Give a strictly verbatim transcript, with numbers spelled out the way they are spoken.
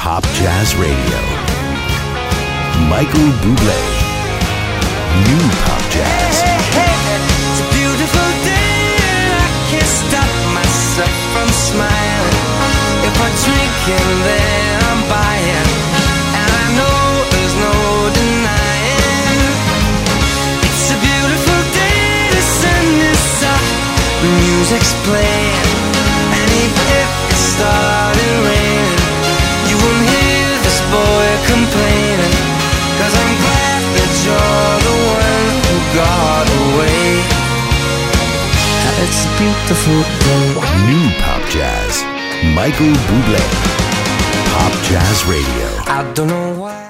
Pop Jazz Radio. Michael Bublé. New Pop Jazz. Hey, hey, hey, it's a beautiful day and I can't stop myself from smiling. If I drink and then I'm buying, and I know there's no denying. It's a beautiful day, the sun is up, the music's playing, and even if it started raining, you won't hear this boy complaining, 'cause I'm glad that you're the one who got away. It's a beautiful day. New Pop Jazz. Michael Bublé. Pop Jazz Radio. I don't know why.